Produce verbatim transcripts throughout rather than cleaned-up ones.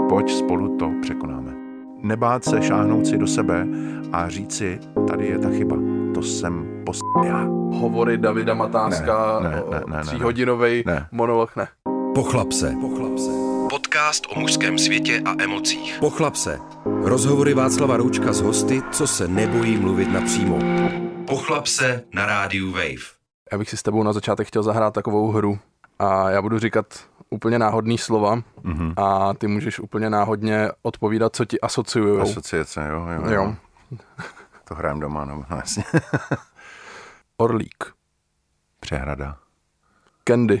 Pojď, spolu to překonáme. Nebát se šáhnout si do sebe a říct si, tady je ta chyba. To jsem pos... já. Hovory Davida Matáska, ne, ne, ne, ne, tříhodinovej ne. monolog, ne. Pochlap se. Pochlap se. Podcast o mužském světě a emocích. Pochlap se. Rozhovory Václava Roučka s hosty, co se nebojí mluvit napřímo. Pochlap se na rádiu Wave. Já bych si s tebou na začátek chtěl zahrát takovou hru a já budu říkat úplně náhodný slova mm-hmm. a ty můžeš úplně náhodně odpovídat, co ti asociujou. Asociace, jo, jo. jo. jo. To hrajem doma, no jasně. Orlík. Přehrada. Candy.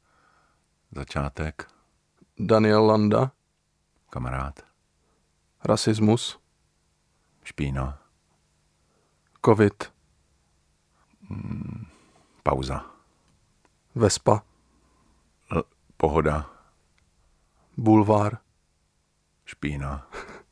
Začátek. Daniel Landa. Kamarád. Rasismus. Špína. Covid. Hmm, pauza. Vespa. L- pohoda. Bulvár. Špína.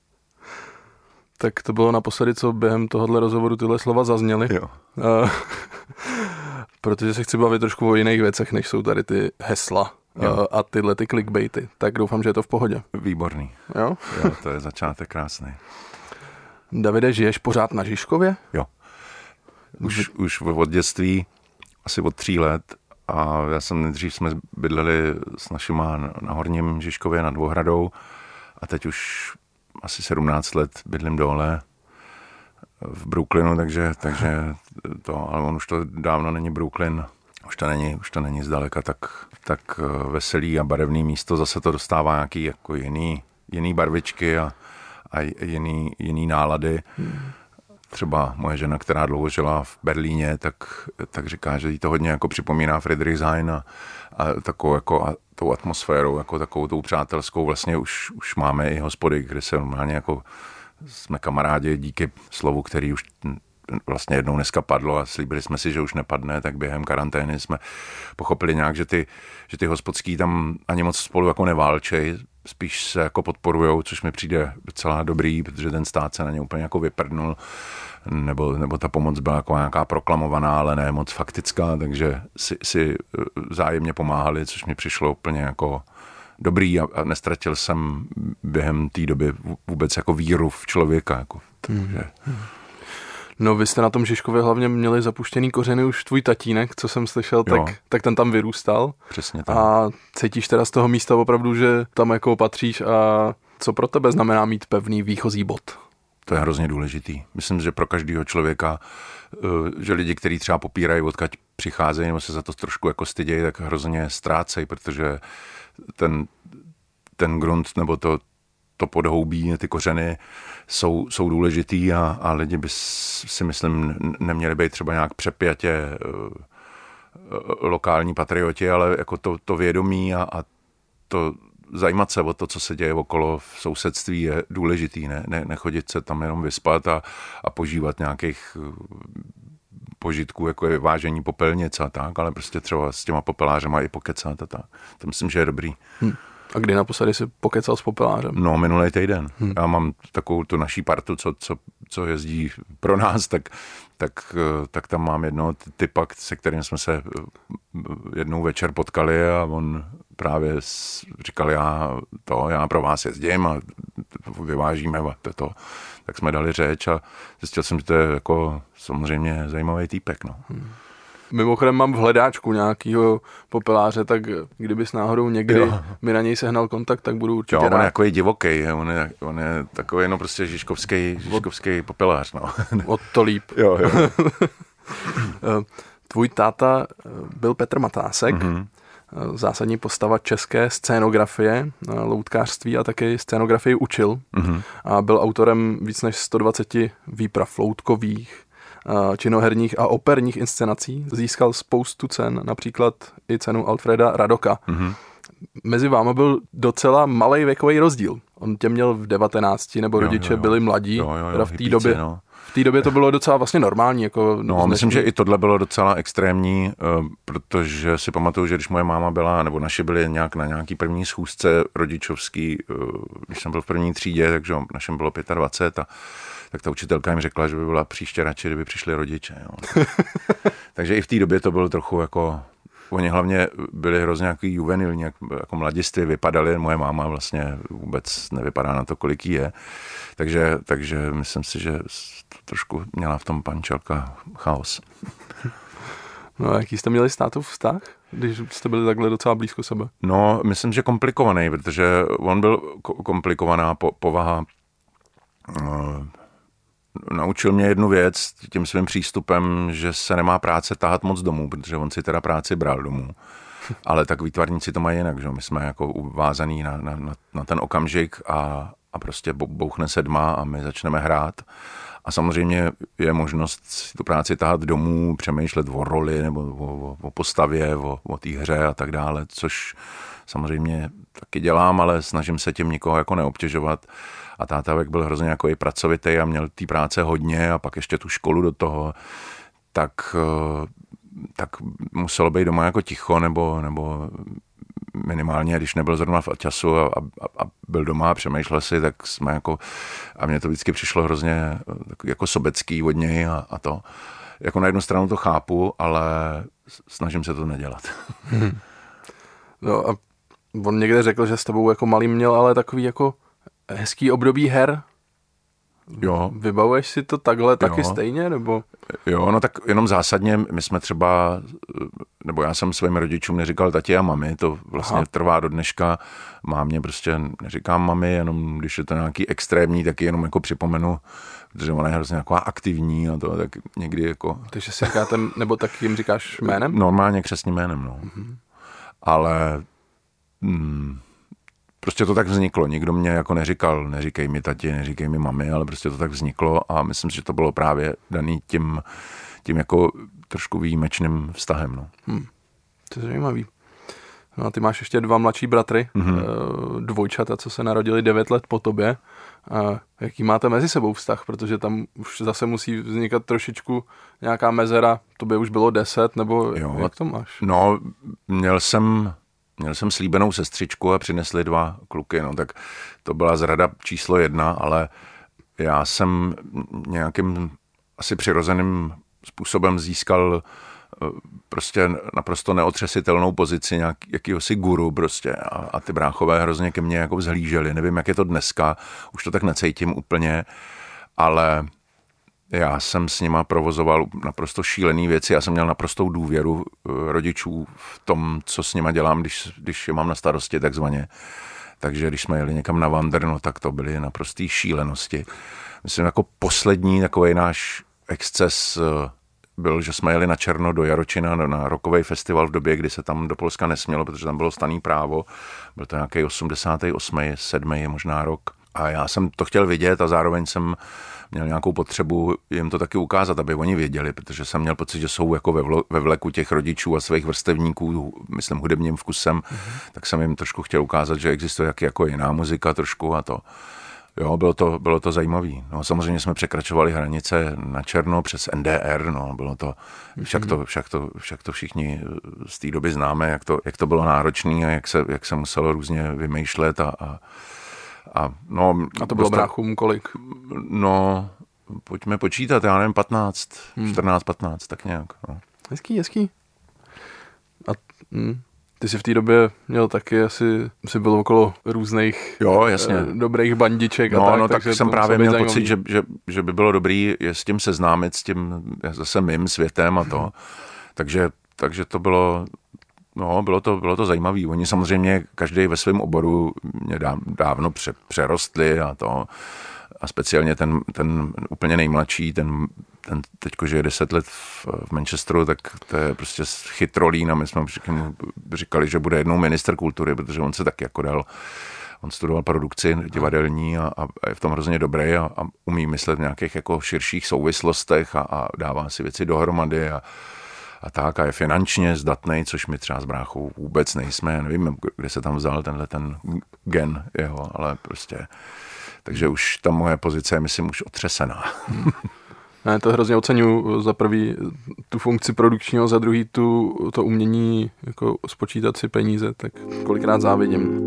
Tak to bylo naposledy, co během tohohle rozhovoru tyhle slova zazněly. Jo. Uh, protože se chci bavit trošku o jiných věcech, než jsou tady ty hesla uh, a tyhle ty clickbaity. Tak doufám, že je to v pohodě. Výborný. Jo? Jo, to je začátek krásný. Davide, žiješ pořád na Žižkově? Jo. Už, už od dětství, asi od tří let. A já jsem nejdřív jsme bydleli s našima na Horním Žižkově nad Dvohradou a teď už asi sedmnáct let bydlím dole v Brooklynu, takže, takže to, ale on už to dávno není Brooklyn, už to není, už to není zdaleka tak, tak veselý a barevný místo, zase to dostává nějaký jako jiný, jiný barvičky a, a jiný, jiný nálady. Třeba moje žena, která dlouho žila v Berlíně, tak, tak říká, že jí to hodně jako připomíná Friedrichshain a, a takovou jako a tou atmosférou, jako takovou tou přátelskou. Vlastně už, už máme i hospody, kde se normálně jako jsme kamarádi díky slovu, který už vlastně jednou dneska padlo a slíbili jsme si, že už nepadne, tak během karantény jsme pochopili nějak, že ty, že ty hospodský tam ani moc spolu jako neválčej, spíš se jako podporujou, což mi přijde docela dobrý, protože ten stát se na ně úplně jako vyprdnul, nebo, nebo ta pomoc byla jako nějaká proklamovaná, ale ne moc faktická, takže si, si vzájemně pomáhali, což mi přišlo úplně jako dobrý a, a nestratil jsem během té doby vůbec jako víru v člověka. Jako, takže... No vy jste na tom Žižkově hlavně měli zapuštěný kořeny už tvůj tatínek, co jsem slyšel, tak, tak ten tam vyrůstal. Přesně tak. A cítíš teda z toho místa opravdu, že tam jako patříš a co pro tebe znamená mít pevný výchozí bod? To je hrozně důležitý. Myslím, že pro každého člověka, že lidi, kteří třeba popírají, odkud přicházejí, nebo se za to trošku jako stydějí, tak hrozně ztrácejí, protože ten, ten grunt nebo to, to podhoubí, ty kořeny jsou, jsou důležitý a, a lidi by si myslím neměli být třeba nějak přepjatě lokální patrioti, ale jako to, to vědomí a, a to zajímat se o to, co se děje okolo v sousedství je důležitý, ne, ne nechodit se tam jenom vyspat a, a požívat nějakých požitků, jako je vážení popelnic a tak, ale prostě třeba s těma popelářema i pokecat a tak. To myslím, že je dobrý. Hm. A kdy naposledy jsi pokecal s popelářem? No, minulý týden. Hmm. Já mám takovou tu naší partu, co, co, co jezdí pro nás, tak, tak, tak tam mám jednoho typa, se kterým jsme se jednou večer potkali a on právě říkal, já to, já pro vás jezdím a vyvážíme a to. Tak jsme dali řeč a zjistil jsem, že to je jako samozřejmě zajímavý týpek, no. Hmm. Mimochodem mám v hledáčku nějakýho popeláře, tak kdybys náhodou někdy jo. mi na něj sehnal kontakt, tak budu určitě jo, rád. On je takový divoký, on je, on je takový no prostě žižkovský, žižkovský popelář, no. Od to líp. Jo, jo. Tvůj táta byl Petr Matásek, mm-hmm. zásadní postava české scénografie, loutkářství a taky scénografii učil. Mm-hmm. A byl autorem víc než sto dvacet výprav loutkových, činoherních a operních inscenací. Získal spoustu cen, například i cenu Alfreda Radoka. Mm-hmm. Mezi váma byl docela malej věkový rozdíl. On tě měl v devatenácti, nebo rodiče jo, jo, jo. byli mladí. Jo, jo, jo, teda v té době, no. v té době to bylo docela vlastně normální. Jako no, myslím, že i tohle bylo docela extrémní, protože si pamatuju, že když moje máma byla, nebo naši byli nějak na nějaký první schůzce rodičovský, když jsem byl v první třídě, takže našem bylo dvacet pět a tak ta učitelka jim řekla, že by byla příště radši, kdyby přišli rodiče. Jo. Takže i v té době to bylo trochu jako oni hlavně byli hrozně nějaký juvenilní, jako mladiství vypadali, moje máma vlastně vůbec nevypadá na to, kolik jí je, takže, takže myslím si, že trošku měla v tom Pančelka chaos. No a jaký jste měli s tátou vztah, když jste byli takhle docela blízko sebe? No, myslím, že komplikovaný, protože on byl komplikovaná po, povaha. No, naučil mě jednu věc tím svým přístupem, že se nemá práce tahat moc domů, protože on si teda práci bral domů. Ale tak výtvarníci to mají jinak, že my jsme jako uvázaný na, na, na ten okamžik a, a prostě bouchne sedma a my začneme hrát. A samozřejmě je možnost si tu práci tahat domů, přemýšlet o roli nebo o, o postavě, o, o té hře a tak dále, což samozřejmě taky dělám, ale snažím se tím nikoho jako neobtěžovat. A tátavek byl hrozně jako i pracovitý a měl té práce hodně a pak ještě tu školu do toho, tak, tak muselo být doma jako ticho nebo, nebo minimálně, když nebyl zrovna v času a, a, a byl doma a přemýšlel si, tak jsme jako, a mně to vždycky přišlo hrozně jako sobecký od něj a, a to. Jako na jednu stranu to chápu, ale snažím se to nedělat. Hmm. No a on někde řekl, že s tebou jako malý měl ale takový jako hezký období her. Jo. Vybavuješ si to takhle taky jo. stejně, nebo? Jo, no tak jenom zásadně, my jsme třeba, nebo já jsem svým rodičům neříkal tati a mami, to vlastně Aha. trvá do dneška. Mámě prostě neříkám mami, jenom když je to nějaký extrémní, tak jenom jako připomenu, protože ona je hrozně taková aktivní a to, tak někdy jako... Takže si říkáte, nebo tak jim říkáš jménem? Normálně křestním jménem, no. Mm-hmm. Ale... Hmm, prostě to tak vzniklo. Nikdo mě jako neříkal, neříkej mi tati, neříkej mi mami, ale prostě to tak vzniklo a myslím, že to bylo právě daný tím, tím jako trošku výjimečným vztahem. No. Hmm. To je zajímavý. No a ty máš ještě dva mladší bratry, mm-hmm. dvojčata, co se narodili devět let po tobě. A jaký máte mezi sebou vztah? Protože tam už zase musí vznikat trošičku nějaká mezera. Tobě už bylo deset, nebo jo, jak to máš? No, měl jsem... Měl jsem slíbenou sestřičku a přinesli dva kluky, no tak to byla zrada číslo jedna, ale já jsem nějakým asi přirozeným způsobem získal prostě naprosto neotřesitelnou pozici nějak, jakýhosi guru prostě a, a ty bráchové hrozně ke mně jako vzhlíželi. Nevím, jak je to dneska, už to tak necítím úplně, ale já jsem s nima provozoval naprosto šílený věci. Já jsem měl naprostou důvěru rodičů v tom, co s nima dělám, když, když je mám na starosti takzvaně. Takže když jsme jeli někam na wander, no, tak to byly naprostý šílenosti. Myslím, jako poslední takový náš exces byl, že jsme jeli na černo do Jaročina na rockový festival v době, kdy se tam do Polska nesmělo, protože tam bylo stanný právo. Byl to nějaký osmdesátý osmý sedmý možná rok. A já jsem to chtěl vidět a zároveň jsem měl nějakou potřebu jim to taky ukázat, aby oni věděli, protože jsem měl pocit, že jsou jako ve, vlo, ve vleku těch rodičů a svých vrstevníků, myslím hudebním vkusem, mm-hmm. tak jsem jim trošku chtěl ukázat, že existuje jak, jako jiná muzika trošku a to. Jo, bylo to, bylo to zajímavý. No, samozřejmě jsme překračovali hranice na černo přes N D R, no, bylo to, však to, však to, však to všichni z té doby známe, jak to, jak to bylo náročné a jak se, jak se muselo různě vymýšlet a, a A, no, a to bylo bráchům kolik? No, pojďme počítat, já nevím, patnáct, hmm. čtrnáct, patnáct, tak nějak. No. Hezký, hezký. A hm, ty jsi v té době měl taky asi, jsi byl okolo různých jo, jasně. Eh, dobrých bandiček no, a tak. No, tak jsem právě měl zajímavý. pocit, že, že, že by bylo dobrý je s tím seznámit, s tím zase mým světem a to. Hmm. Takže, takže to bylo... No, bylo to, bylo to zajímavé. Oni samozřejmě každý ve svém oboru mě dávno pře, přerostli a to. A speciálně ten, ten úplně nejmladší, ten, ten teďko žije deset let v, v Manchesteru, tak to je prostě chytrolín a my jsme říkali, že bude jednou ministr kultury, protože on se taky jako dal, on studoval produkci divadelní a, a je v tom hrozně dobrý a, a umí myslet v nějakých jako širších souvislostech a, a dává si věci dohromady a a tak a je finančně zdatnej, což my třeba s bráchou vůbec nejsme. Já nevím, kde se tam vzal tenhle ten gen jeho, ale prostě... Takže už ta moje pozice je, myslím, už otřesená. Ne, to hrozně oceňuji. Za prvý tu funkci produkčního, za druhý tu, to umění jako spočítat si peníze, tak kolikrát závidím.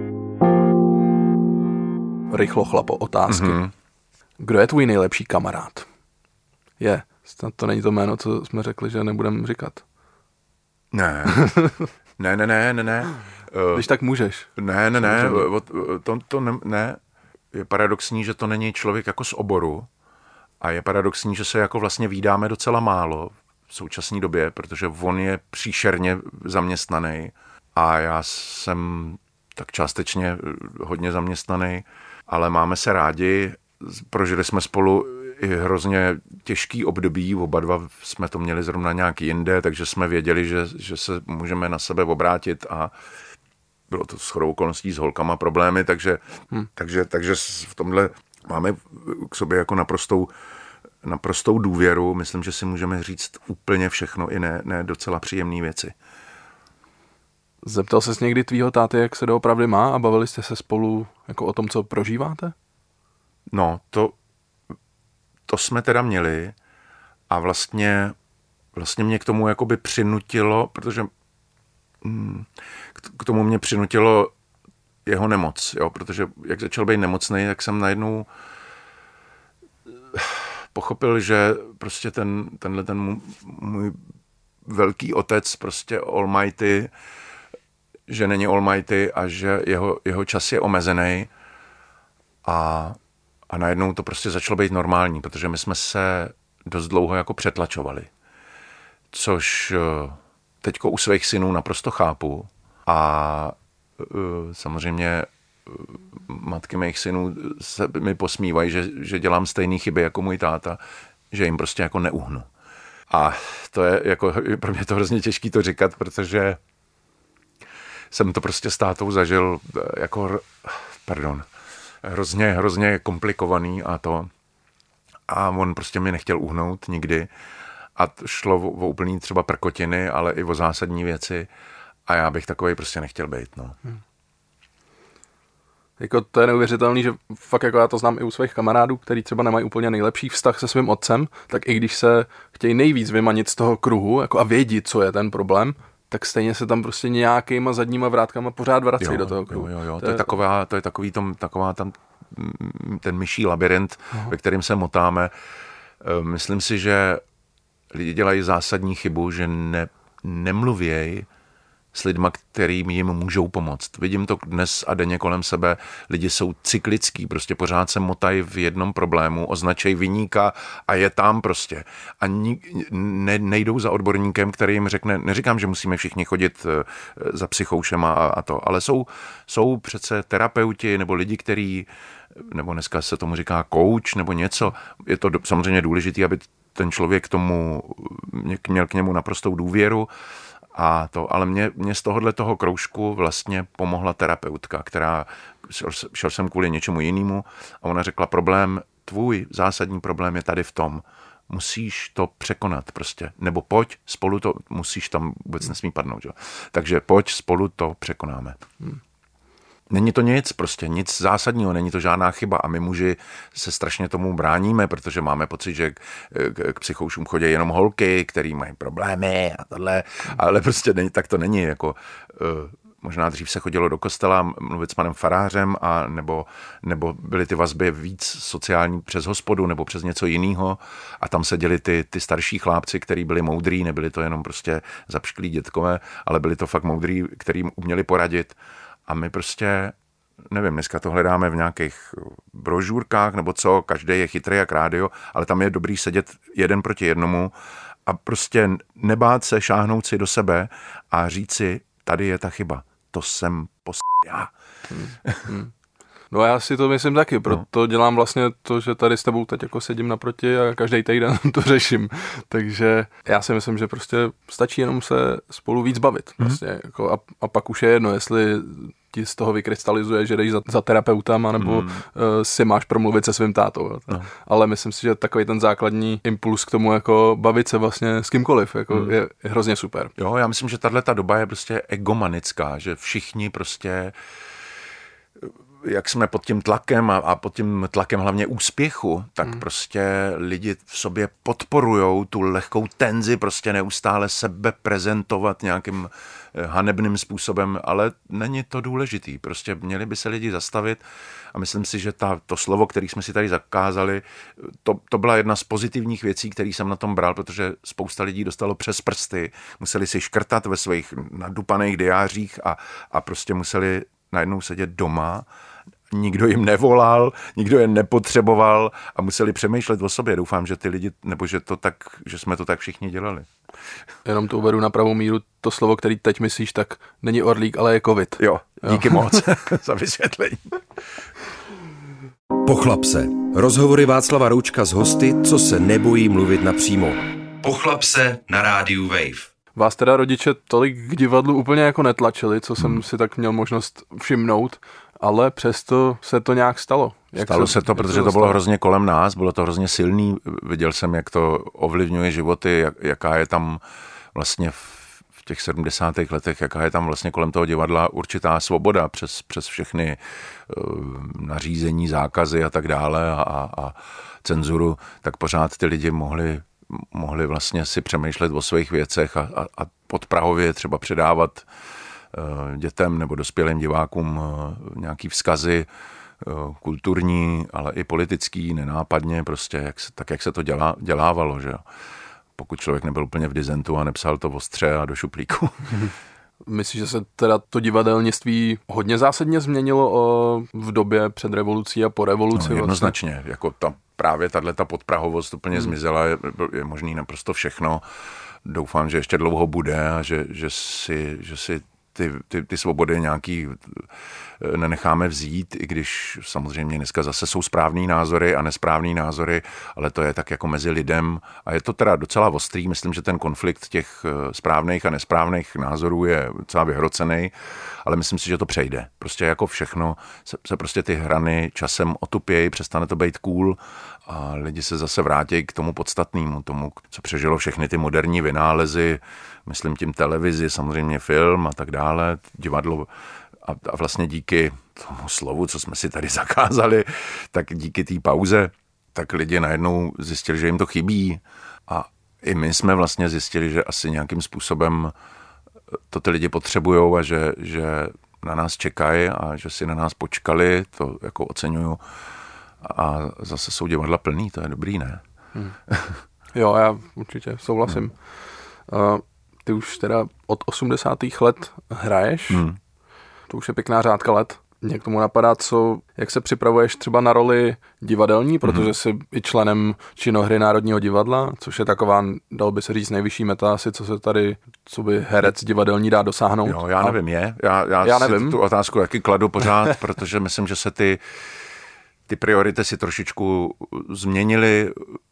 Rychlo chlapo, otázky. Mm-hmm. Kdo je tvůj nejlepší kamarád? Je. To není to jméno, co jsme řekli, že nebudeme říkat. Ne, ne, ne, ne, ne, ne. Když tak můžeš. Ne, ne, ne, to, to ne, ne. Je paradoxní, že to není člověk jako z oboru a je paradoxní, že se jako vlastně vídáme docela málo v současné době, protože on je příšerně zaměstnaný a já jsem tak částečně hodně zaměstnaný, ale máme se rádi, prožili jsme spolu i hrozně těžký období, oba dva jsme to měli zrovna nějak jinde, takže jsme věděli, že, že se můžeme na sebe obrátit a bylo to shodou okolností s holkama problémy, takže, hmm. takže, takže v tomhle máme k sobě jako naprostou, naprostou důvěru. Myslím, že si můžeme říct úplně všechno i ne, ne docela příjemné věci. Zeptal ses někdy tvýho táty, jak se doopravdy má a bavili jste se spolu jako o tom, co prožíváte? No, to, to jsme teda měli a vlastně, vlastně mě k tomu jakoby přinutilo, protože mm, k tomu mě přinutilo jeho nemoc, jo, protože jak začal být nemocný, tak jsem najednou pochopil, že prostě ten, tenhle ten můj, můj velký otec, prostě almighty, že není almighty a že jeho, jeho čas je omezený a, a najednou to prostě začalo být normální, protože my jsme se dost dlouho jako přetlačovali, což teďko u svých synů naprosto chápu a samozřejmě matky mých synů se mi posmívají, že, že dělám stejné chyby jako můj táta, že jim prostě jako neuhnu. A to je jako, pro mě to hrozně těžký to říkat, protože jsem to prostě s tátou zažil jako, pardon, hrozně, hrozně komplikovaný a to. A on prostě mi nechtěl uhnout nikdy. A šlo o, o úplný třeba prkotiny, ale i o zásadní věci. A já bych takovej prostě nechtěl být, no. Hmm. Jako to je neuvěřitelný, že fakt jako já to znám i u svých kamarádů, kteří třeba nemají úplně nejlepší vztah se svým otcem, tak i když se chtějí nejvíc vymanit z toho kruhu jako a vědí, co je ten problém, tak stejně se tam prostě nějakýma zadníma vrátkama pořád vrací do toho kruhu. Jo, jo, jo. To, to, je je taková, to je takový tom, taková tam ten myší labirint, aha, ve kterým se motáme. Myslím si, že lidi dělají zásadní chybu, že ne, nemluvěj s lidma, kterým jim můžou pomoct. Vidím to dnes a denně kolem sebe. Lidi jsou cyklický, prostě pořád se motají v jednom problému, označej viníka a je tam prostě. A ni, ne, nejdou za odborníkem, který jim řekne, neříkám, že musíme všichni chodit za psychoušema a, a to, ale jsou, jsou přece terapeuti nebo lidi, kteří, nebo dneska se tomu říká coach nebo něco. Je to samozřejmě důležité, aby ten člověk k tomu měl k němu naprostou důvěru. A to, ale mě, mě z tohohle toho kroužku vlastně pomohla terapeutka, která, šel, šel jsem kvůli něčemu jinému a ona řekla, problém, tvůj zásadní problém je tady v tom, musíš to překonat prostě, nebo pojď, spolu to, musíš tam, vůbec nesmí padnout, jo? Takže pojď, spolu to překonáme. Hmm. Není to nic, prostě nic zásadního, není to žádná chyba a my muži se strašně tomu bráníme, protože máme pocit, že k, k, k psychoušům chodí jenom holky, který mají problémy a tohle, ale prostě není, tak to není, jako uh, možná dřív se chodilo do kostela mluvit s panem farářem a nebo, nebo byly ty vazby víc sociální přes hospodu nebo přes něco jiného a tam seděli ty, ty starší chlápci, který byli moudrý, nebyli to jenom prostě zapšklí dětkové, ale byli to fakt moudrý, kterým uměli poradit. A my prostě, nevím, dneska to hledáme v nějakých brožurkách nebo co, každý je chytrý jak rádio, ale tam je dobrý sedět jeden proti jednomu a prostě nebát se, šáhnout si do sebe a říct si, tady je ta chyba, to jsem pos... já. Hmm. Hmm. No já si to myslím taky, proto no. dělám vlastně to, že tady s tebou teď jako sedím naproti a každý týden to řeším. Takže já si myslím, že prostě stačí jenom se spolu víc bavit. Mm-hmm. Vlastně, jako a, a pak už je jedno, jestli ti z toho vykrystalizuje, že jdeš za, za terapeutama nebo mm. uh, si máš promluvit se svým tátou. No. Ale myslím si, že takový ten základní impuls k tomu jako bavit se vlastně s kýmkoliv jako mm. je, je hrozně super. Jo, já myslím, že tahle ta doba je prostě egomanická, že všichni prostě jak jsme pod tím tlakem a, a pod tím tlakem hlavně úspěchu, tak hmm. prostě lidi v sobě podporujou tu lehkou tenzi, prostě neustále sebe prezentovat nějakým hanebným způsobem, ale není to důležitý. Prostě měli by se lidi zastavit a myslím si, že ta, to slovo, který jsme si tady zakázali, to, to byla jedna z pozitivních věcí, který jsem na tom bral, protože spousta lidí dostalo přes prsty, museli si škrtat ve svých nadupaných diářích a, a prostě museli najednou sedět doma, nikdo jim nevolal, nikdo je nepotřeboval a museli přemýšlet o sobě. Doufám, že ty lidi, nebo že, to tak, že jsme to tak všichni dělali. Jenom to uvedu na pravou míru, to slovo, který teď myslíš, tak není orlík, ale je covid. Jo, díky jo. moc za vysvětlení. Pochlap se. Rozhovory Václava Roučka s hosty, co se nebojí mluvit napřímo. Pochlap se na rádiu Wave. Vás teda rodiče tolik k divadlu úplně jako netlačili, co jsem hmm. si tak měl možnost všimnout, ale přesto se to nějak stalo. Jak stalo se, se to, protože to, to bylo hrozně kolem nás, bylo to hrozně silný. Viděl jsem, jak to ovlivňuje životy, jak, jaká je tam vlastně v, v těch sedmdesátých letech, jaká je tam vlastně kolem toho divadla určitá svoboda přes, přes všechny uh, nařízení, zákazy a tak dále a, a, a cenzuru, tak pořád ty lidi mohli mohli vlastně si přemýšlet o svých věcech a, a, a podprahově třeba předávat uh, dětem nebo dospělým divákům uh, nějaký vzkazy uh, kulturní, ale i politický, nenápadně, prostě jak se, tak, jak se to dělá, dělávalo, že jo. Pokud člověk nebyl úplně v dizentu a nepsal to ostře a do šuplíku. Myslíš, že se teda to divadelnictví hodně zásadně změnilo o, v době před revolucí a po revoluci? No, jednoznačně, vlastně? Jako ta, právě tato podprahovost úplně hmm. zmizela, je, je možný naprosto všechno. Doufám, že ještě dlouho bude a že, že si, že si ty, ty, ty svobody nějaký nenecháme vzít, i když samozřejmě dneska zase jsou správný názory a nesprávný názory, ale to je tak jako mezi lidem a je to teda docela ostrý. Myslím, že ten konflikt těch správných a nesprávných názorů je docela vyhrocený, ale myslím si, že to přejde. Prostě jako všechno se, se prostě ty hrany časem otupějí, přestane to být cool a lidi se zase vrátí k tomu podstatnému, tomu, co přežilo všechny ty moderní vynálezy, myslím tím televizi, samozřejmě film a tak dále, divadlo. A, a vlastně díky tomu slovu, co jsme si tady zakázali, tak díky té pauze, tak lidi najednou zjistili, že jim to chybí. A i my jsme vlastně zjistili, že asi nějakým způsobem to ty lidi potřebujou a že, že na nás čekají a že si na nás počkali, to jako oceňuju. A zase jsou divadla plný, to je dobrý, ne? Hmm. Jo, já určitě souhlasím. Hmm. Uh, ty už teda od osmdesátých let hraješ, hmm. To už je pěkná řádka let. Mě k tomu napadá, co, jak se připravuješ třeba na roli divadelní, protože jsi i členem činohry Národního divadla, což je taková, dal by se říct, nejvyšší meta asi, co se tady, co by herec divadelní dá dosáhnout. Jo, já nevím, je. Já, já, já si nevím. Tu otázku taky kladu pořád, protože myslím, že se ty Ty priority si trošičku změnily,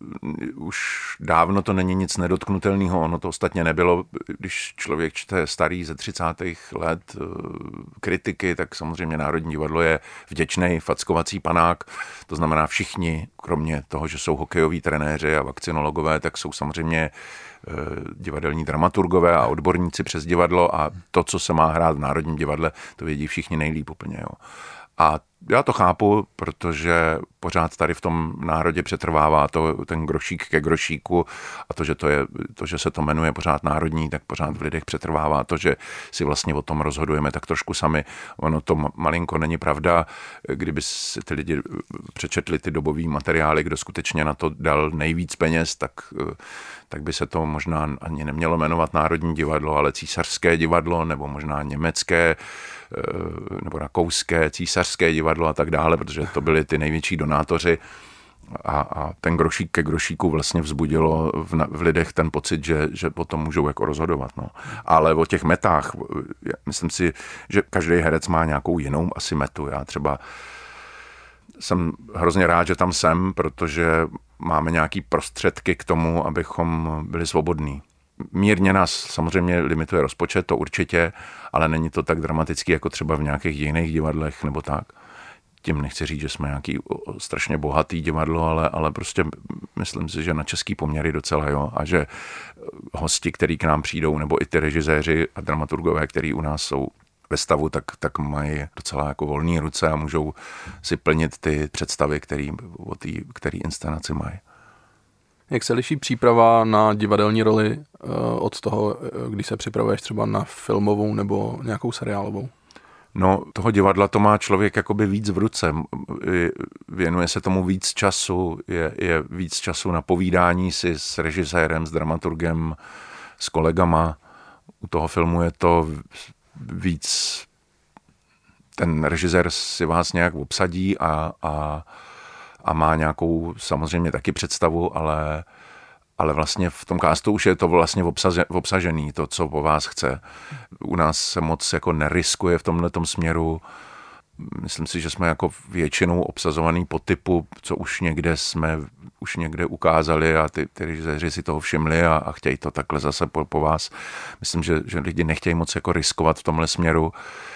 už dávno to není nic nedotknutelného, ono to ostatně nebylo, když člověk čte starý ze třicátých let kritiky, tak samozřejmě Národní divadlo je vděčný fackovací panák, to znamená všichni, kromě toho, že jsou hokejoví trenéři a vakcinologové, tak jsou samozřejmě divadelní dramaturgové a odborníci přes divadlo a to, co se má hrát v Národním divadle, to vědí všichni nejlíp úplně, jo. A já to chápu, protože pořád tady v tom národě přetrvává to, ten grošík ke grošíku a to že, to je, to, že se to jmenuje pořád národní, tak pořád v lidech přetrvává to, že si vlastně o tom rozhodujeme tak trošku sami. Ono to malinko není pravda, kdyby si ty lidi přečetli ty dobový materiály, kdo skutečně na to dal nejvíc peněz, tak, tak by se to možná ani nemělo jmenovat Národní divadlo, ale Císařské divadlo, nebo možná německé, nebo rakouské, císařské divadlo a tak dále, protože to byly ty největší donátoři a, a ten grošík ke grošíku vlastně vzbudilo v, v lidech ten pocit, že, že potom můžou jako rozhodovat. No. Ale o těch metách, myslím si, že každý herec má nějakou jinou asi metu. Já třeba jsem hrozně rád, že tam jsem, protože máme nějaký prostředky k tomu, abychom byli svobodní. Mírně nás samozřejmě limituje rozpočet, to určitě, ale není to tak dramatický, jako třeba v nějakých jiných divadlech nebo tak. Tím nechci říct, že jsme nějaký strašně bohatý divadlo, ale, ale prostě myslím si, že na český poměry docela jo. A že hosti, který k nám přijdou, nebo i ty režiséři a dramaturgové, který u nás jsou, ve stavu, tak, tak mají docela jako volné ruce a můžou si plnit ty představy, který, o tý, který inscenaci mají. Jak se liší příprava na divadelní roli od toho, když se připravuješ třeba na filmovou nebo nějakou seriálovou? No, toho divadla to má člověk jakoby víc v ruce. Věnuje se tomu víc času, je, je víc času na povídání si s režisérem, s dramaturgem, s kolegama. U toho filmu je to víc, ten režisér si vás nějak obsadí a, a, a má nějakou samozřejmě taky představu, ale, ale vlastně v tom castu už je to vlastně obsaže, obsažený, to, co po vás chce. U nás se moc jako neriskuje v tomhletom směru. Myslím si, že jsme jako většinou obsazovaný po typu, co už někde jsme už někde ukázali a ty, ty režiséři si toho všimli a, a chtějí to takhle zase po, po vás. Myslím, že, že lidi nechtějí moc jako riskovat v tomhle směru.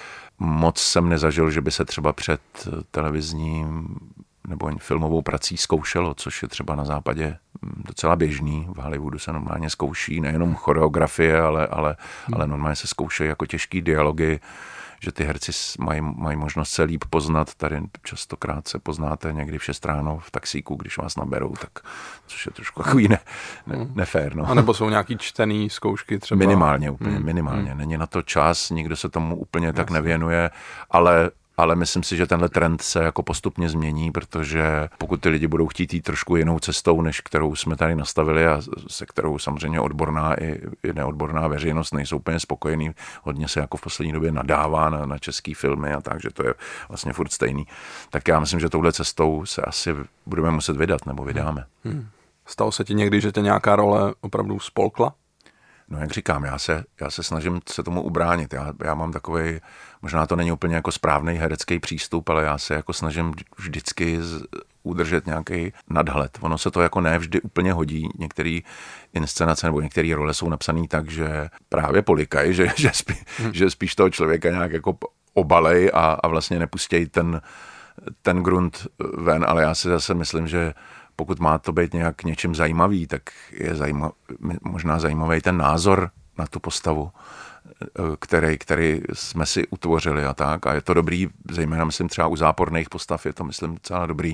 Moc jsem nezažil, že by se třeba před televizním nebo filmovou prací zkoušelo, což je třeba na západě docela běžný. V Hollywoodu se normálně zkouší nejenom choreografie, ale, ale, hmm. ale normálně se zkoušejí jako těžký dialogy, že ty herci mají, mají možnost se líp poznat. Tady častokrát se poznáte někdy v šest ráno v taxíku, když vás naberou, tak což je trošku takový ne, ne, nefér. No. A nebo jsou nějaký čtený zkoušky třeba? Minimálně, úplně hmm. minimálně. Hmm. Není na to čas, nikdo se tomu úplně Jasně. tak nevěnuje, ale ale myslím si, že tenhle trend se jako postupně změní, protože pokud ty lidi budou chtít jít trošku jinou cestou, než kterou jsme tady nastavili a se kterou samozřejmě odborná i, i neodborná veřejnost nejsou úplně spokojený, hodně se jako v poslední době nadává na, na český filmy a tak, že to je vlastně furt stejný. Tak já myslím, že touhle cestou se asi budeme muset vydat nebo vydáme. Hmm. Stalo se ti někdy, že tě nějaká role opravdu spolkla? No jak říkám, já se, já se snažím se tomu ubránit. Já, já mám takovej, možná to není úplně jako správný herecký přístup, ale já se jako snažím vždycky z, udržet nějaký nadhled. Ono se to jako ne vždy úplně hodí. Některé inscenace nebo některé role jsou napsané tak, že právě polikají, že, že, spí, hmm. že spíš toho člověka nějak jako obalej a, a vlastně nepustějí ten, ten grunt ven, ale já si zase myslím, že pokud má to být nějak něčím zajímavý, tak je zajímav, možná zajímavý ten názor na tu postavu, který, který jsme si utvořili a tak. A je to dobrý, zejména myslím třeba u záporných postav, je to myslím docela dobrý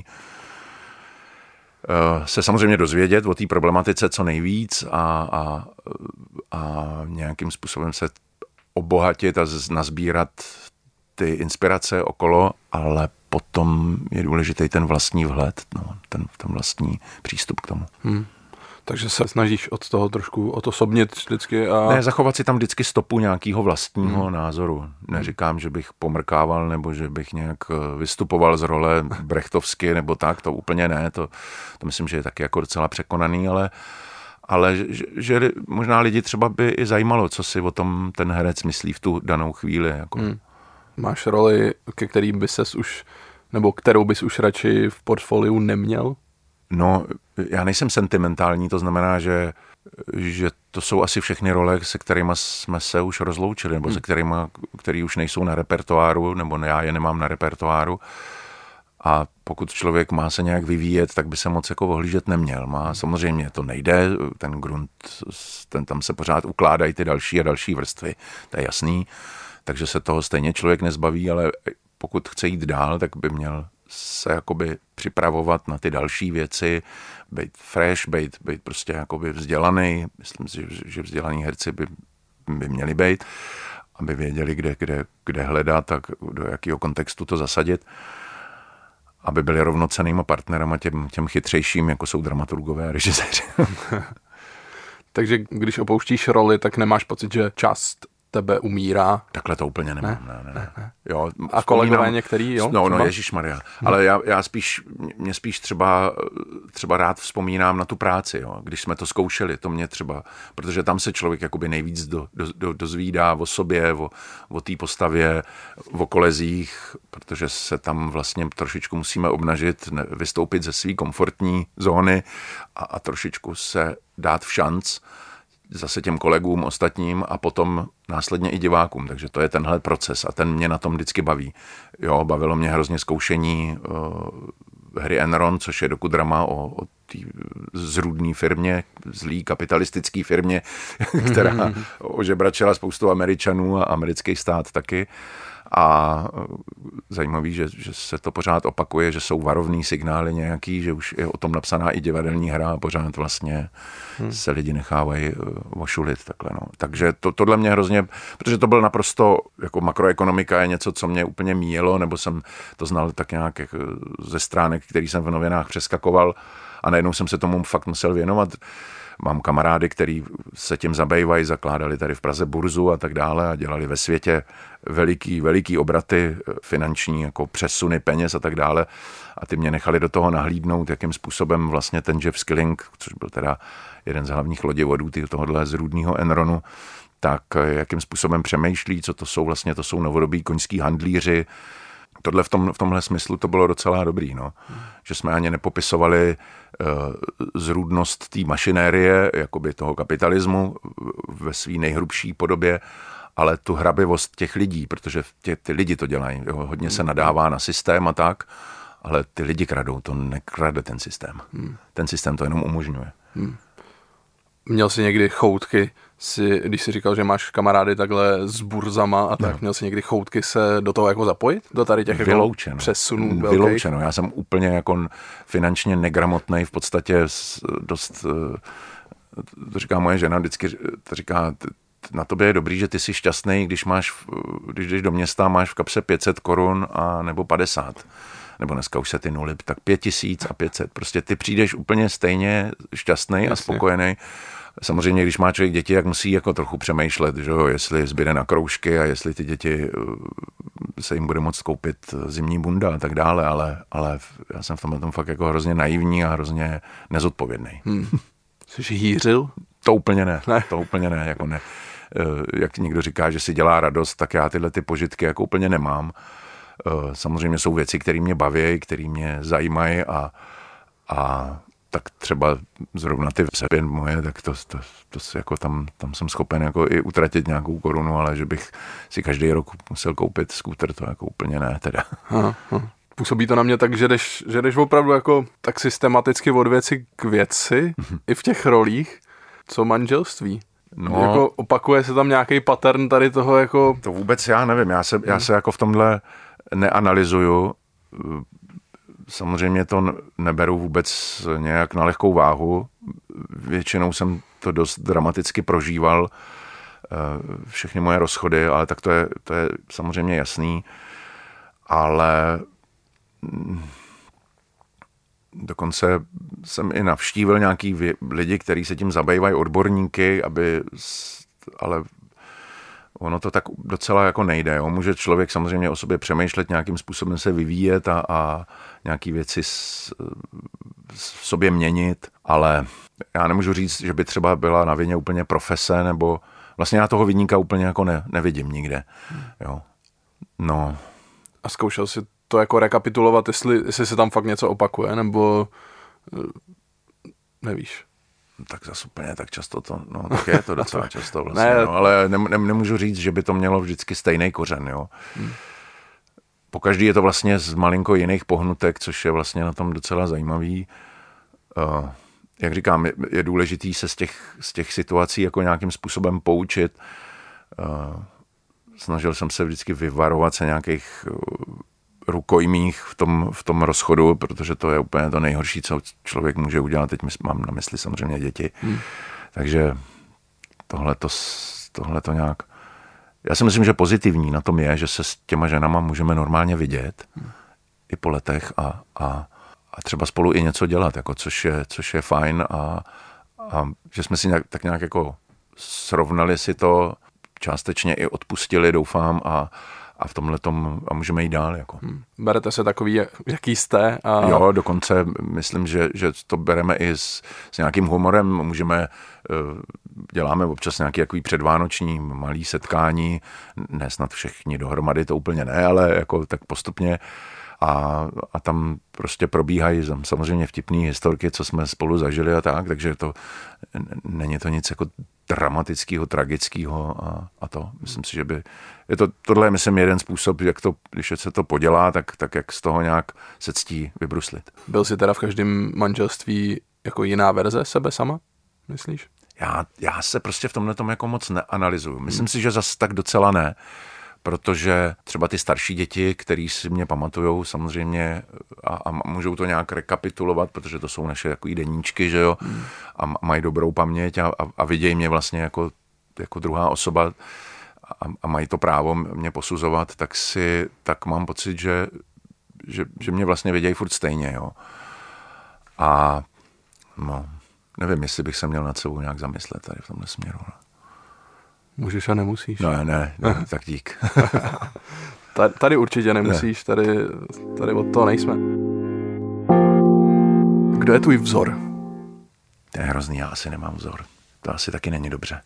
se samozřejmě dozvědět o té problematice co nejvíc a, a, a nějakým způsobem se obohatit a nazbírat ty inspirace okolo, ale potom je důležitý ten vlastní vhled, no, ten, ten vlastní přístup k tomu. Hmm. Takže se snažíš od toho trošku odosobnit vždycky a... Ne, zachovat si tam vždycky stopu nějakého vlastního hmm. názoru. Neříkám, že bych pomrkával nebo že bych nějak vystupoval z role brechtovsky nebo tak, to úplně ne, to, to myslím, že je taky jako docela překonaný, ale ale že, že možná lidi třeba by i zajímalo, co si o tom ten herec myslí v tu danou chvíli. Jako. Hmm. Máš roli, ke který by ses už, nebo kterou bys už radši v portfoliu neměl? No, já nejsem sentimentální, to znamená, že, že to jsou asi všechny role, se kterými jsme se už rozloučili, nebo hmm. se kterými, který už nejsou na repertoáru, nebo já je nemám na repertoáru. A pokud člověk má se nějak vyvíjet, tak by se moc jako ohlížet neměl. Má, samozřejmě to nejde, ten grunt, ten tam se pořád ukládají ty další a další vrstvy, to je jasný. Takže se toho stejně člověk nezbaví, ale pokud chce jít dál, tak by měl se jakoby připravovat na ty další věci, být fresh, být, být prostě jakoby vzdělaný. Myslím si, že vzdělaní herci by, by měli být, aby věděli, kde, kde, kde hledat a do jakého kontextu to zasadit, aby byli rovnocennýma partnerama těm, těm chytřejším, jako jsou dramaturgové a režiséři. Takže když opouštíš roli, tak nemáš pocit, že část tebe umírá? Takhle to úplně nemám. Ne, ne, ne. ne. Jo, a kolegové některý, jo? No, no, ježišmarja. Hmm. Ale já, já spíš, mě spíš třeba, třeba rád vzpomínám na tu práci, jo. Když jsme to zkoušeli, to mě třeba, protože tam se člověk jakoby nejvíc do, do, do, dozvídá o sobě, o, o té postavě, o kolezích, protože se tam vlastně trošičku musíme obnažit, ne, vystoupit ze své komfortní zóny a, a trošičku se dát v šanc zase těm kolegům, ostatním a potom následně i divákům. Takže to je tenhle proces a ten mě na tom vždycky baví. Jo, bavilo mě hrozně zkoušení uh, hry Enron, což je dokudrama o, o té zrůdné firmě, zlý kapitalistické firmě, která ožebračila spoustu Američanů a americký stát taky. A zajímavý, že, že se to pořád opakuje, že jsou varovný signály nějaký, že už je o tom napsaná i divadelní hra a pořád vlastně hmm. se lidi nechávají ošulit takhle. No. Takže to, tohle mě hrozně, protože to byl naprosto, jako makroekonomika je něco, co mě úplně míjelo, nebo jsem to znal tak nějak ze stránek, který jsem v novinách přeskakoval a najednou jsem se tomu fakt musel věnovat. Mám kamarády, který se tím zabývají, zakládali tady v Praze burzu a tak dále a dělali ve světě veliký, veliký obraty finanční, jako přesuny peněz a tak dále. A ty mě nechali do toho nahlídnout, jakým způsobem vlastně ten Jeff Skilling, což byl teda jeden z hlavních lodivodů tohohle zrůdného Enronu, tak jakým způsobem přemýšlí, co to jsou vlastně, to jsou novodobí koňský handlíři. Tohle v, tom, v tomhle smyslu to bylo docela dobrý, no. Hmm. Že jsme ani nepopisovali uh, zrůdnost té mašinérie, jakoby toho kapitalismu ve své nejhrubší podobě, ale tu hrabivost těch lidí, protože tě, ty lidi to dělají. Jo. Hodně se nadává na systém a tak, ale ty lidi kradou, to nekrade ten systém. Hmm. Ten systém to jenom umožňuje. Hmm. Měl jsi někdy choutky, si, když jsi říkal, že máš kamarády takhle s burzama a tak, no. Měl jsi někdy choutky se do toho jako zapojit? Do tady těch Vyloučeno. Jako přesunů velkých? Vyloučeno. Já jsem úplně jako finančně negramotnej, v podstatě dost, to říká moje žena, vždycky to říká, na tobě je dobrý, že ty jsi šťastný, když máš, když jdeš do města, máš v kapse pět set korun a nebo padesát. Nebo dneska už se ty nuly, tak pět tisíc a pět set. Prostě ty přijdeš úplně stejně šťastný a spokojený. Samozřejmě, když má člověk děti, jak musí jako trochu přemýšlet, že jo, jestli zbyde na kroužky a jestli ty děti se jim bude moct koupit zimní bunda a tak dále, ale, ale já jsem v tomhle tom fakt jako hrozně naivní a hrozně nezodpovědný. Hmm. Jsi hýřil? To úplně ne, ne. To úplně ne, jako ne. Jak někdo říká, že si dělá radost, tak já tyhle ty požitky jako úplně nemám. Samozřejmě jsou věci, které mě baví, které mě zajímají a, a tak třeba zrovna ty sepě moje, tak to, to, to, to jako tam, tam jsem schopen jako i utratit nějakou korunu, ale že bych si každý rok musel koupit skúter, to jako úplně ne teda. Aha, aha. Působí to na mě tak, že jdeš, že jdeš opravdu jako tak systematicky od věci k věci, mm-hmm. i v těch rolích, co manželství. No, jako opakuje se tam nějaký pattern tady toho jako... To vůbec já nevím, já se, já se jako v tomhle neanalyzuju. Samozřejmě to neberu vůbec nějak na lehkou váhu. Většinou jsem to dost dramaticky prožíval, všechny moje rozchody, ale tak to je, to je samozřejmě jasný. Ale dokonce jsem i navštívil nějaký lidi, kteří se tím zabývají, odborníky, aby, ale ono to tak docela jako nejde. Jo. Může člověk samozřejmě o sobě přemýšlet, nějakým způsobem se vyvíjet a, a nějaký věci s, v sobě měnit, ale já nemůžu říct, že by třeba byla na vině úplně profese, nebo vlastně já toho viníka úplně jako ne, nevidím nikde. Jo. No. A zkoušel jsi to jako rekapitulovat, jestli, jestli se tam fakt něco opakuje, nebo nevíš? Tak zase úplně tak často to, no tak je to docela často vlastně, ne, no, ale ne, ne, nemůžu říct, že by to mělo vždycky stejný kořen, jo. Hmm. Pokaždý je to vlastně z malinko jiných pohnutek, což je vlastně na tom docela zajímavý. Uh, jak říkám, je, je důležitý se z těch, z těch situací jako nějakým způsobem poučit. Uh, snažil jsem se vždycky vyvarovat se nějakých uh, rukojmích v tom, v tom rozchodu, protože to je úplně to nejhorší, co člověk může udělat. Teď mám na mysli samozřejmě děti. Hmm. Takže tohle to, tohle to nějak... Já si myslím, že pozitivní na tom je, že se s těma ženama můžeme normálně vidět hmm. i po letech a, a, a třeba spolu i něco dělat, jako což, je, což je fajn a, a že jsme si nějak, tak nějak jako srovnali si to, částečně i odpustili, doufám, a a v tomhle tom a můžeme jít dál. Jako. Hmm. Berete se takový, jaký jste? A... Jo, dokonce myslím, že, že to bereme i s, s nějakým humorem. Můžeme, děláme občas nějaký takový předvánoční malý setkání, ne snad všichni dohromady, to úplně ne, ale jako tak postupně. A, a tam prostě probíhají samozřejmě vtipný historky, co jsme spolu zažili a tak, takže to není to nic jako dramatického, tragického a, a to. Myslím si, že by... Je to, tohle je, myslím, jeden způsob, jak to, když se to podělá, tak, tak jak z toho nějak se ctí vybruslit. Byl jsi teda v každém manželství jako jiná verze sebe sama, myslíš? Já, já se prostě v tomhle tom jako moc neanalyzuju. Myslím hmm. si, že zas tak docela ne, protože třeba ty starší děti, který si mě pamatujou samozřejmě a, a můžou to nějak rekapitulovat, protože to jsou naše takový deníčky, že jo, hmm. a mají dobrou paměť a, a, a vidějí mě vlastně jako, jako druhá osoba a, a mají to právo mě posuzovat, tak si, tak mám pocit, že, že, že mě vlastně vidějí furt stejně, jo. A no, nevím, jestli bych se měl nad sebou nějak zamyslet tady v tomhle směru. No. Můžeš a nemusíš. No ne, ne tak dík. tady, tady určitě nemusíš, ne. tady, tady od toho nejsme. Kdo je tvůj vzor? To je hrozný, já asi nemám vzor. To asi taky není dobře.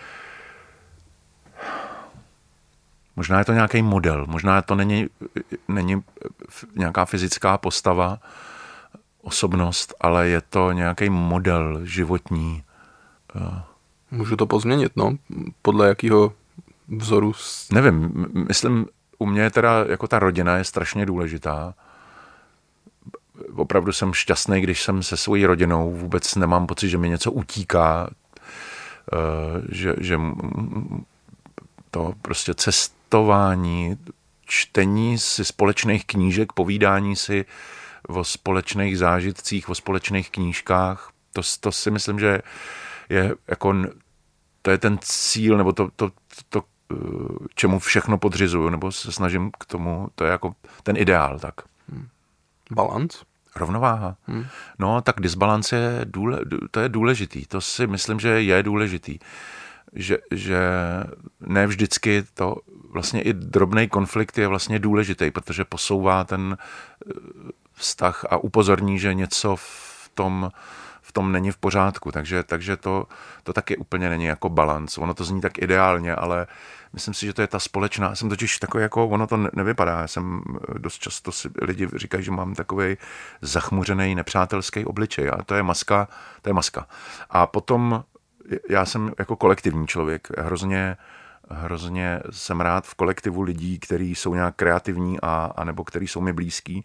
Možná je to nějaký model, možná to není, není nějaká fyzická postava, osobnost, ale je to nějaký model životní. Můžu to pozměnit, no? Podle jakého vzoru? Nevím, myslím, u mě teda jako ta rodina je strašně důležitá. Opravdu jsem šťastný, když jsem se svojí rodinou, vůbec nemám pocit, že mi něco utíká, že, že to prostě cestování, čtení si společných knížek, povídání si o společných zážitcích, o společných knížkách, to, to si myslím, že je jako, to je ten cíl, nebo to, to, to, čemu všechno podřizuju, nebo se snažím k tomu, to je jako ten ideál, tak. Hmm. Balanc? Rovnováha. Hmm. No, tak disbalance je, důle, to je důležitý, to si myslím, že je důležitý. Že, že ne vždycky to, vlastně i drobný konflikt je vlastně důležitý, protože posouvá ten vztah a upozorní, že něco v tom, v tom není v pořádku. Takže, takže to, to taky úplně není jako balanc. Ono to zní tak ideálně, ale myslím si, že to je ta společná. Jsem totiž takový, jako ono to nevypadá. Já jsem dost často si lidi říkají, že mám takovej zachmuřený nepřátelský obličej. A to je maska, to je maska. A potom já jsem jako kolektivní člověk. Hrozně, hrozně jsem rád v kolektivu lidí, kteří jsou nějak kreativní a, a nebo kteří jsou mi blízký.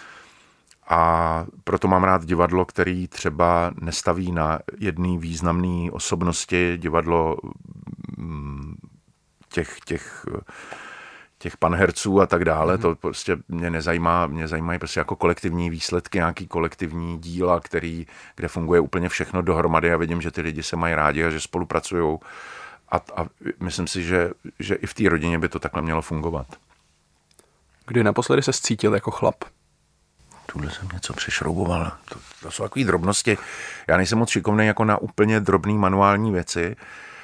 A proto mám rád divadlo, který třeba nestaví na jedné významné osobnosti, divadlo těch, těch, těch panherců a tak dále. Mm-hmm. To prostě mě nezajímá, mě zajímají prostě jako kolektivní výsledky, nějaký kolektivní díla, který, kde funguje úplně všechno dohromady a vidím, že ty lidi se mají rádi a že spolupracujou. A, a myslím si, že, že i v té rodině by to takhle mělo fungovat. Kdy naposledy se cítil jako chlap? Tuhle jsem něco přešrouboval. To, to jsou takové drobnosti. Já nejsem moc šikovný jako na úplně drobný manuální věci,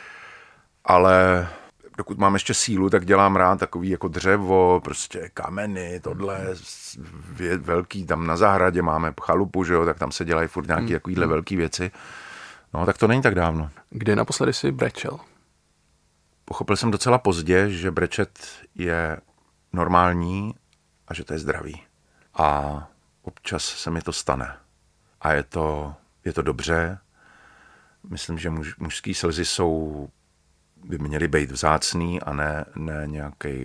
ale dokud mám ještě sílu, tak dělám rád takový jako dřevo, prostě kameny, tohle, velký, tam na zahradě máme chalupu, že jo, tak tam se dělají furt nějaké hmm. takovýhle velké věci. No, tak to není tak dávno. Kdy naposledy jsi brečel? Pochopil jsem docela pozdě, že brečet je normální a že to je zdravý. A občas se mi to stane. A je to, je to dobře. Myslím, že muž, mužský slzy jsou, by měly být vzácný a ne, ne nějaký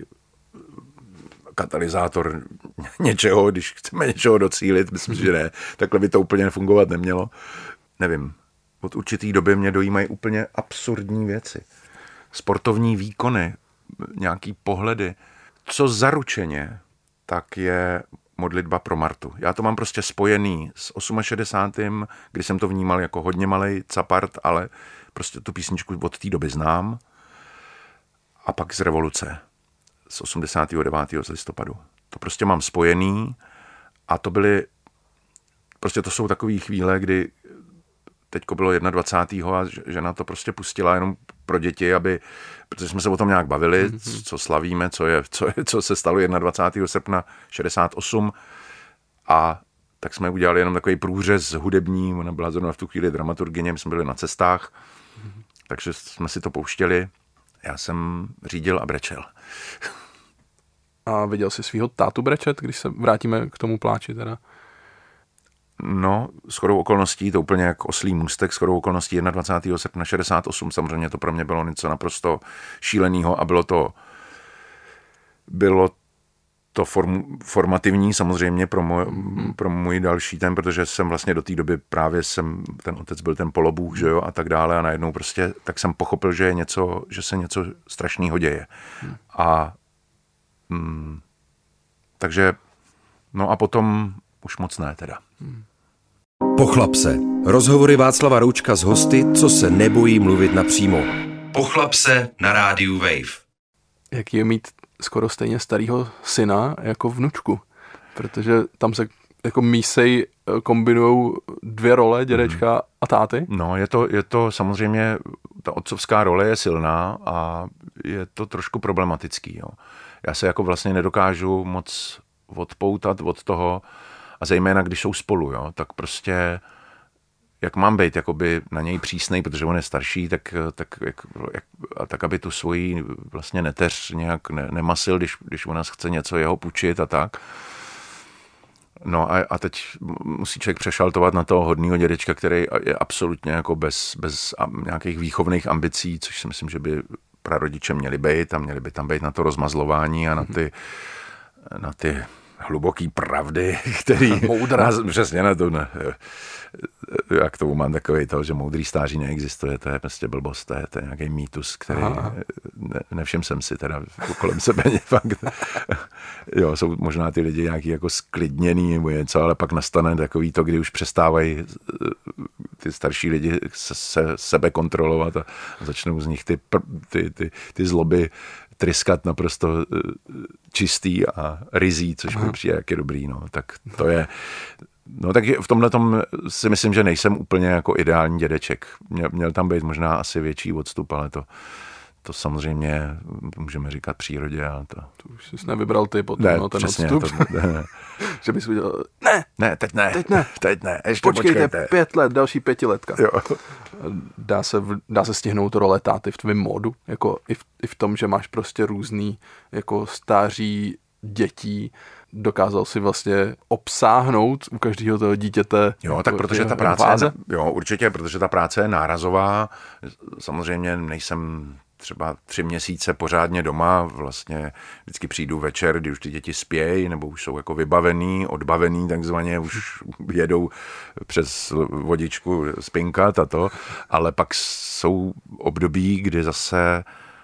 katalyzátor něčeho, když chceme něčeho docílit. Myslím, že ne. Takhle by to úplně nefungovat nemělo. Nevím. Od určitý doby mě dojímají úplně absurdní věci. Sportovní výkony, nějaký pohledy. Co zaručeně, tak je modlitba pro Martu. Já to mám prostě spojený s šedesátým osmým, kdy jsem to vnímal jako hodně malej capart, ale prostě tu písničku od té doby znám. A pak z revoluce, z osmdesátého devátého z listopadu. To prostě mám spojený a to byly, prostě to jsou takové chvíle, kdy teďko bylo dvacátého prvního a žena to prostě pustila jenom pro děti, aby, protože jsme se o tom nějak bavili, mm-hmm. co slavíme, co, je, co, je, co se stalo dvacátého prvního srpna šedesát osm a tak jsme udělali jenom takový průřez hudební, ona byla zrovna v tu chvíli dramaturgyně, my jsme byli na cestách, mm-hmm. takže jsme si to pouštěli, já jsem řídil a brečel. A viděl jsi svýho tátu brečet, když se vrátíme k tomu pláči teda? No, shodou okolností, to úplně jak oslý můstek, shodou okolností dvacátého prvního srpna šedesát osm, samozřejmě to pro mě bylo něco naprosto šílenýho a bylo to bylo to form, formativní samozřejmě pro můj, pro můj další ten, protože jsem vlastně do té doby právě jsem, ten otec byl ten polobůh, že jo, a tak dále a najednou prostě, tak jsem pochopil, že je něco, že se něco strašného děje. A mm, takže, no a potom už moc ne teda. Pochlap se. Rozhovory Václava Roučka s hosty, co se nebojí mluvit napřímo. Pochlap se na rádiu Wave. Jak je mít skoro stejně starýho syna jako vnučku, protože tam se jako mísej kombinujou dvě role, dědečka mm. a táty. No, je to, je to samozřejmě, ta otcovská role je silná a je to trošku problematický. Jo. Já se jako vlastně nedokážu moc odpoutat od toho, a zejména když jsou spolu, jo, tak prostě jak mám být jakoby na něj přísnej, protože on je starší, tak, tak, jak, jak, a tak aby tu svoji vlastně neteř nějak ne, nemasil, když, když ona chce něco jeho půjčit a tak. No a, a teď musí člověk přešaltovat na toho hodného dědečka, který je absolutně jako bez, bez nějakých výchovných ambicí, což si myslím, že by prarodiče měli být a měli by tam být na to rozmazlování a na ty, na ty hluboký pravdy, který nás, přesně na to, ne, já k tomu mám takový to, že moudrý stáří neexistuje, to je prostě blbost, to je, to je nějaký mýtus, který ne, nevšim jsem si teda kolem sebe fakt. Jo, jsou možná ty lidi nějaký jako sklidněný nebo něco, ale pak nastane takový to, kdy už přestávají ty starší lidi se, se sebe kontrolovat a začnou z nich ty, ty, ty, ty zloby tryskat naprosto čistý a rizí, což mi přijde, jak je dobrý, no, tak to je, no tak v tomhletom si myslím, že nejsem úplně jako ideální dědeček. Měl, měl tam být možná asi větší odstup, ale to, to samozřejmě můžeme říkat přírodě a to. To už jsi nevybral ty potom, ne, no, ten přesně, odstup. To, ne. Že bys udělal, ne, ne, teď ne, teď ne, teď ne, ještě počkejte, počkejte. pět let, další pětiletka. Jo. Dá se, dá se stihnout role táty v tvém módu, jako i v, i v tom, že máš prostě různý jako stáří dětí, dokázal si vlastně obsáhnout u každého toho dítěte. Jo, tak protože ta práce, je, jo, určitě, protože ta práce je nárazová. Samozřejmě nejsem třeba tři měsíce pořádně doma, vlastně vždycky přijdu večer, kdy už ty děti spějí, nebo už jsou jako vybavený, odbavený, takzvaně už jedou přes vodičku spinkat a to, ale pak jsou období, kdy zase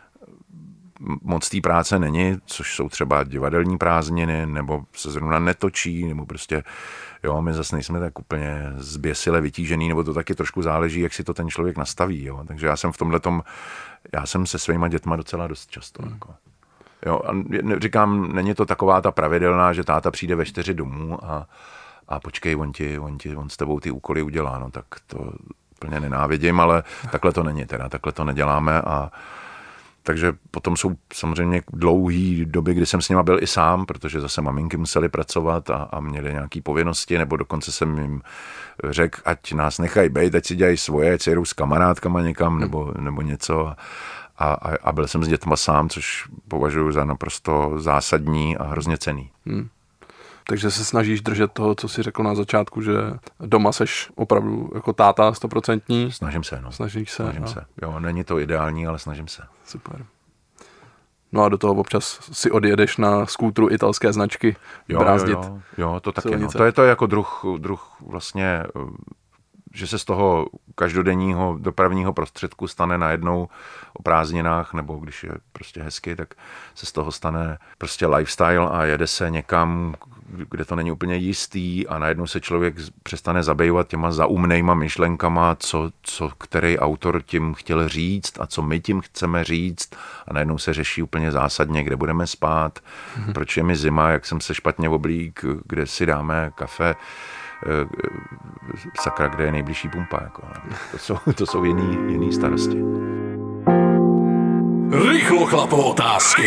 moc té práce není, což jsou třeba divadelní prázdniny, nebo se zrovna netočí, nebo prostě, jo, my zase nejsme tak úplně zběsile vytížený, nebo to taky trošku záleží, jak si to ten člověk nastaví, jo. Takže já jsem v tomhletom, já jsem se svýma dětma docela dost často, hmm. jako. Jo, a říkám, není to taková ta pravidelná, že táta přijde ve čtyři domů a, a počkej, on ti, on ti, on s tebou ty úkoly udělá, no tak to úplně nenávidím, ale takhle to není teda, takhle to neděláme a takže potom jsou samozřejmě dlouhý doby, kdy jsem s nima byl i sám, protože zase maminky musely pracovat a, a měly nějaké povinnosti, nebo dokonce jsem jim řekl, ať nás nechají bejt, ať si dělají svoje, ať si jedou s kamarádkama někam, nebo, nebo něco. A, a, a byl jsem s dětma sám, což považuji za naprosto zásadní a hrozně cenný. Hmm. Takže se snažíš držet toho, co jsi řekl na začátku, že doma seš opravdu jako táta stoprocentní. Snažím se, no. Snažíš se. Snažím no. se. Jo, není to ideální, ale snažím se. Super. No a do toho občas si odjedeš na skútru italské značky jo, brázdit. Jo, jo, jo, to taky. No. To je to jako druh, druh vlastně, že se z toho každodenního dopravního prostředku stane najednou o prázdninách, nebo když je prostě hezky, tak se z toho stane prostě lifestyle a jede se někam, kde to není úplně jistý a najednou se člověk přestane zabývat těma zaumnejma myšlenkama, co, co který autor tím chtěl říct a co my tím chceme říct a najednou se řeší úplně zásadně, kde budeme spát, mm-hmm. proč je mi zima, jak jsem se špatně oblík, kde si dáme kafe, sakra, kde je nejbližší pumpa. Jako. To jsou, to jsou jiný, jiný starosti. Rychlo chlapo otázky.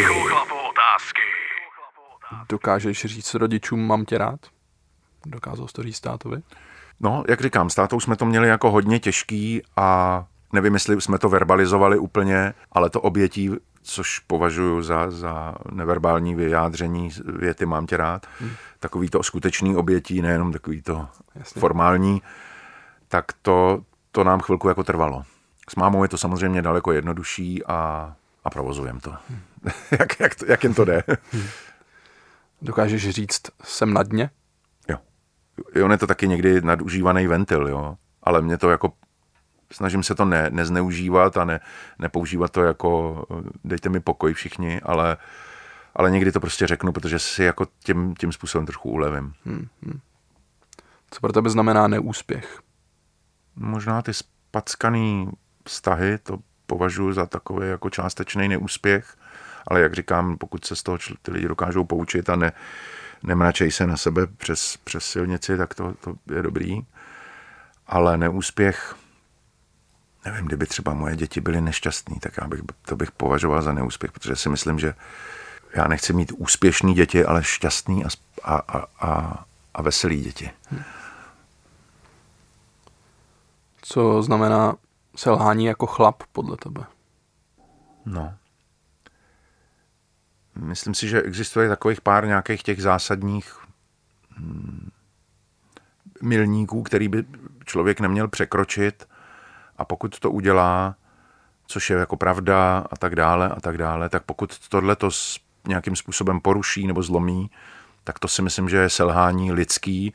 Dokážeš říct rodičům, mám tě rád? Dokázal jsi to říct tátovi? No, jak říkám, s tátou jsme to měli jako hodně těžký a nevím, jestli jsme to verbalizovali úplně, ale to obětí, což považuji za, za neverbální vyjádření věty mám tě rád, hmm. takový to skutečný obětí, nejenom takový to Jasně. formální, tak to, to nám chvilku jako trvalo. S mámou je to samozřejmě daleko jednodušší a, a provozujeme to. Hmm. jak, jak, to jak jen to jde. Hmm. Dokážeš říct, jsem na dně? Jo. On je to taky někdy nadužívaný ventil, jo. Ale mě to jako, snažím se to ne, nezneužívat a ne, nepoužívat to jako dejte mi pokoj všichni, ale, ale někdy to prostě řeknu, protože si jako tím, tím způsobem trochu ulevím. Hmm, hmm. Co pro tebe znamená neúspěch? Možná ty spackaný vztahy, to považuji za takový jako částečný neúspěch, ale jak říkám, pokud se z toho ty lidi dokážou poučit a ne, nemračej se na sebe přes, přes silnici, tak to, to je dobrý. Ale neúspěch, nevím, kdyby třeba moje děti byly nešťastný, tak já bych, to bych považoval za neúspěch, protože si myslím, že já nechci mít úspěšný děti, ale šťastný a, a, a, a veselý děti. Hmm. Co znamená selhání jako chlap podle tebe? No. Myslím si, že existuje takových pár nějakých těch zásadních hmm, milníků, který by člověk neměl překročit, a pokud to udělá, což je jako pravda a tak dále a tak dále, tak pokud tohle to nějakým způsobem poruší nebo zlomí, tak to si myslím, že je selhání lidský.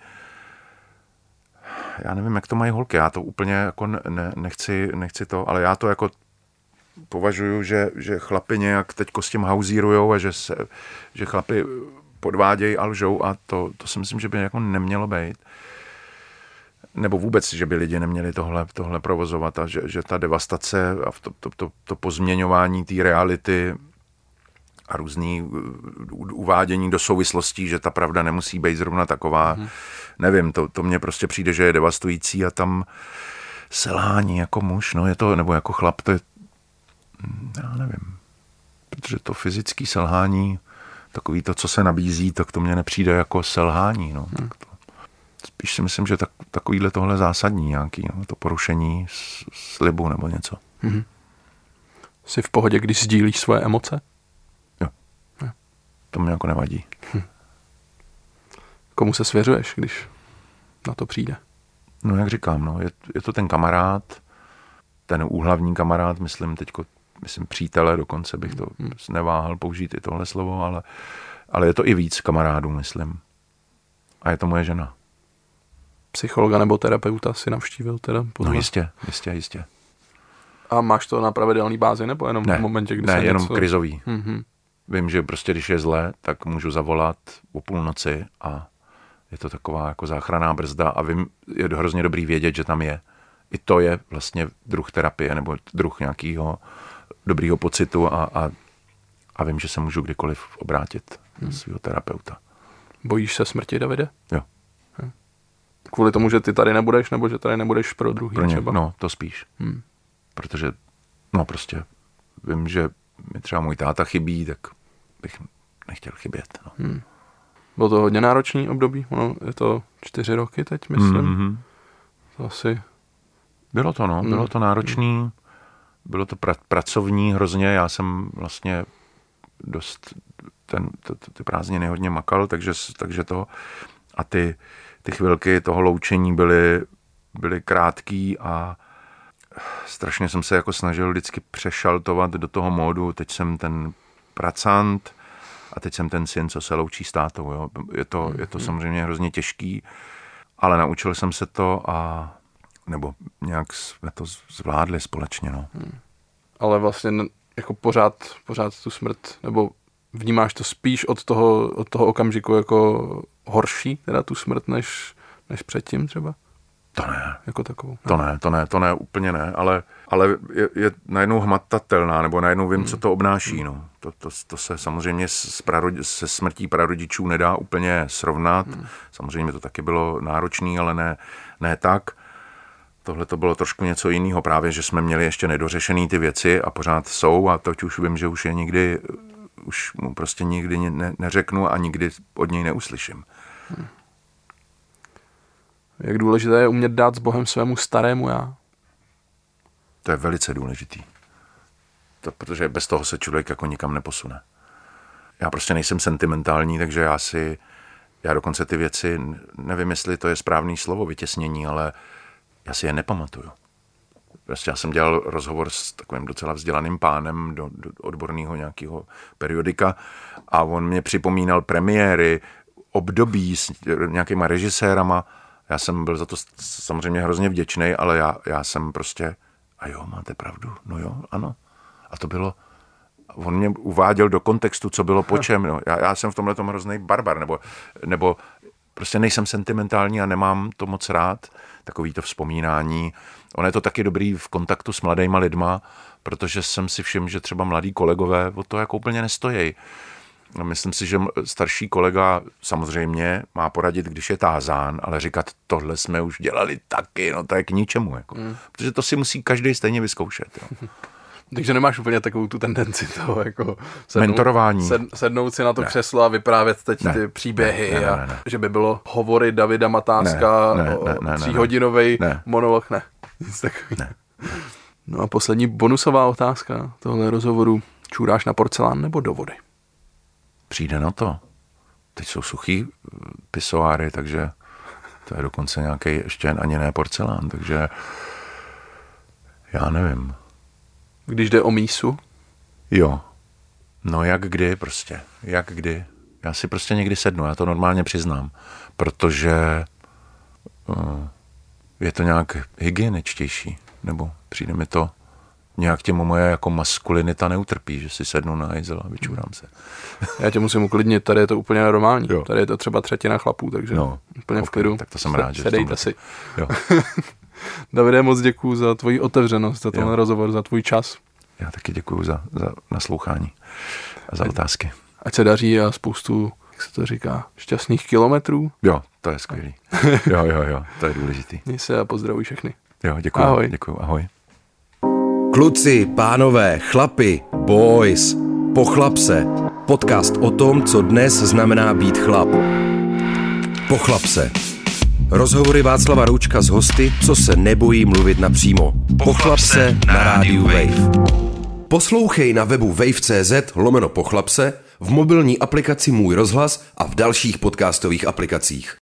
Já nevím, jak to mají holky, já to úplně jako ne, nechci, nechci to, ale já to jako považuji, že, že chlapi nějak teďko s tím hauzírujou a že, se, že chlapi podvádějí a lžou a to, to si myslím, že by jako nemělo být. Nebo vůbec, že by lidi neměli tohle, tohle provozovat a že, že ta devastace a to, to, to, to pozměňování té reality a různý uvádění do souvislostí, že ta pravda nemusí být zrovna taková. Mm. Nevím, to, to mně prostě přijde, že je devastující a tam selhání jako muž, no je to, nebo jako chlap, to je, já nevím, protože to fyzické selhání, takový to, co se nabízí, tak to mně nepřijde jako selhání, no. Mm. Tak to, spíš si myslím, že tak, takovýhle tohle zásadní nějaký, no, to porušení slibu nebo něco. Mm. Jsi v pohodě, když sdílíš svoje emoce? To mě jako nevadí. Hm. Komu se svěřuješ, když na to přijde? No jak říkám, no, je, je to ten kamarád, ten úhlavní kamarád, myslím teďko, myslím přítele, dokonce bych to hm. neváhal použít i tohle slovo, ale, ale je to i víc kamarádů, myslím. A je to moje žena. Psychologa nebo terapeuta si navštívil teda? No jistě, jistě, jistě. A máš to na pravidelný bázi, nebo jenom ne, v momentě, kdy ne, se jenom něco... krizový. Mm-hmm. Vím, že prostě, když je zle, tak můžu zavolat o půlnoci a je to taková jako záchranná brzda a vím, je hrozně dobrý vědět, že tam je. I to je vlastně druh terapie nebo druh nějakého dobrýho pocitu a, a, a vím, že se můžu kdykoliv obrátit hmm. na svého terapeuta. Bojíš se smrti, Davide? Jo. Hm. Kvůli tomu, že ty tady nebudeš, nebo že tady nebudeš pro druhý pro ně, třeba? No, to spíš. Hmm. Protože, no prostě, vím, že mi třeba můj táta chybí, tak bych nechtěl chybět. No. Hmm. Bylo to hodně náročný období, ono je to čtyři roky teď, myslím. Mm-hmm. To asi... Bylo to, no, bylo to náročný, bylo to pra- pracovní hrozně, já jsem vlastně dost ten, t- t- ty prázdniny hodně makal, takže, takže to a ty, ty chvilky toho loučení byly, byly krátký a strašně jsem se jako snažil vždycky přešaltovat do toho módu, teď jsem ten pracant a teď jsem ten syn, co se loučí s tátou. Jo. Je to, je to samozřejmě hrozně těžký, ale naučil jsem se to a nebo nějak jsme to zvládli společně. No. Hmm. Ale vlastně jako pořád, pořád tu smrt, nebo vnímáš to spíš od toho, od toho okamžiku jako horší, teda tu smrt, než, než předtím třeba? To ne. Jako takovou. To ne, to ne, to ne, úplně ne, ale, ale je, je najednou hmatatelná, nebo najednou vím, hmm. co to obnáší. No. To, to, to se samozřejmě s prarodi, se smrtí prarodičů nedá úplně srovnat. Hmm. Samozřejmě to taky bylo náročné, ale ne, ne tak. Tohle to bylo trošku něco jiného, právě, že jsme měli ještě nedořešený ty věci a pořád jsou a teď už vím, že už je nikdy, už mu prostě nikdy ne, neřeknu a nikdy od něj neuslyším. Hmm. Jak důležité je umět dát s Bohem svému starému já? To je velice důležitý. To, protože bez toho se člověk jako nikam neposune. Já prostě nejsem sentimentální, takže já si, já dokonce ty věci, nevím, jestli to je správný slovo, vytěsnění, ale já si je nepamatuju. Prostě já jsem dělal rozhovor s takovým docela vzdělaným pánem do, do odborného nějakého periodika a on mě připomínal premiéry, období s nějakýma režisérama. Já jsem byl za to samozřejmě hrozně vděčný, ale já, já jsem prostě, a jo, máte pravdu, no jo, ano. A to bylo, on mě uváděl do kontextu, co bylo po čem. No. Já, já jsem v tomhle tom hrozný barbar, nebo, nebo prostě nejsem sentimentální a nemám to moc rád, takový to vzpomínání. Ono je to taky dobrý v kontaktu s mladýma lidma, protože jsem si všiml, že třeba mladí kolegové o to jako úplně nestojí. Myslím si, že starší kolega samozřejmě má poradit, když je tázán, ale říkat, tohle jsme už dělali taky, no to je k ničemu. Jako. Mm. Protože to si musí každý stejně vyzkoušet. Jo. Takže nemáš úplně takovou tu tendenci toho, jako sednout, mentorování. Sed, sednout si na to ne. křeslo a vyprávět teď ne. ty příběhy, ne, ne, ne, ne, ne. a že by bylo hovory Davida Matáska, ne, ne, ne, ne, tříhodinovej ne, ne. monolog, ne. Nic takový. Ne. No a poslední bonusová otázka tohle rozhovoru. Čůráš na porcelán nebo do vody? Přijde na to. Teď jsou suchý pisoáry, takže to je dokonce nějaký ještě ani ne porcelán, takže já nevím. Když jde o mísu? Jo. No jak kdy prostě. Jak kdy. Já si prostě někdy sednu, já to normálně přiznám, protože uh, je to nějak hygieničtější, nebo přijde mi to nějak těmu moje jako maskulinita neutrpí, že si sednu na hajzel a vyčurám se. Já tě musím uklidnit, tady je to úplně normální. Jo. Tady je to třeba třetina chlapů, takže no, úplně okay, v klidu. Tak to jsem rád, že sedejte si. Jo. Davide, moc děkuju za tvoji otevřenost, za tenhle rozhovor, za tvůj čas. Já taky děkuju za, za naslouchání a za ať, otázky. Ať se daří a spoustu, jak se to říká, šťastných kilometrů. Jo, to je skvělý. Jo, jo, jo, to je důležitý. Měj se a pozdravuj všechny. Jo, děkuju. Ahoj. Děkuju, ahoj. Kluci, pánové, chlapi, boys, Pochlap se. Podcast o tom, co dnes znamená být chlap. Pochlap se. Rozhovory Václava Roučka s hosty, co se nebojí mluvit napřímo. Pochlap se na rádiu Wave. Poslouchej na webu wave tečka cz lomeno pochlap se, v mobilní aplikaci Můj rozhlas a v dalších podcastových aplikacích.